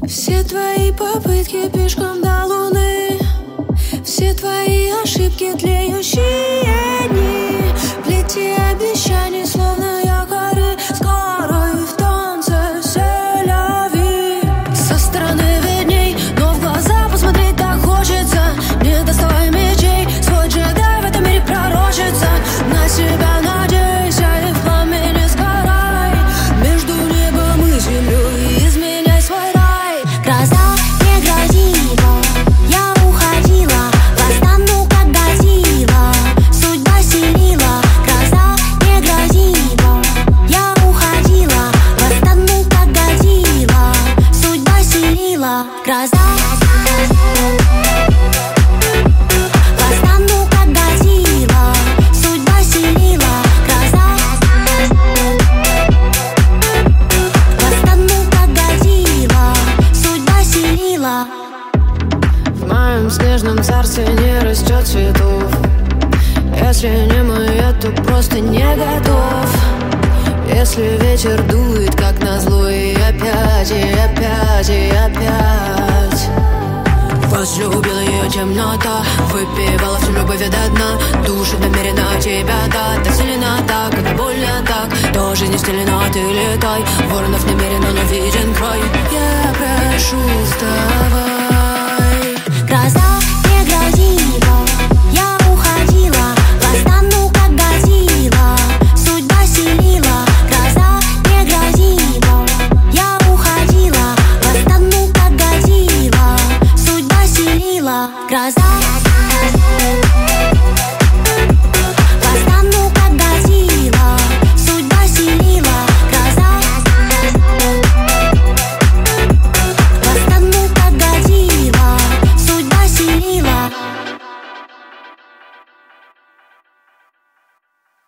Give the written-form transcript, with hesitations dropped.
Все твои попытки пешком до луны, все твои ошибки, тлеющие дни, плети обещаний, словно якоры, скорой в танце селяви. Со стороны видней, но в глаза посмотреть так хочется. Не доставай мечей, свой джедай в этом мире пророчится. На себя надейся и в пламени сгорай. Между небом и землей изменяй свой рай. Гроза не грозила, я уходила, восстану как Годзилла, судьба селила. Гроза не грозила, я уходила, восстану как Годзилла, судьба селила. Гроза восстану как Годзилла, судьба селила. Гроза восстану как Годзилла, судьба селила. В моем снежном царстве не растет цветов. Если не моя, то просто не готов. Если ветер дует, как назло, и опять, и опять, и опять. Возлюбила ее темнота, выпивала всю любовь до дна. Душа намерена тебя дать, так сильно так, это больно так. То жизнь не стелена, ты летай. Воронов намеренно, но виден край.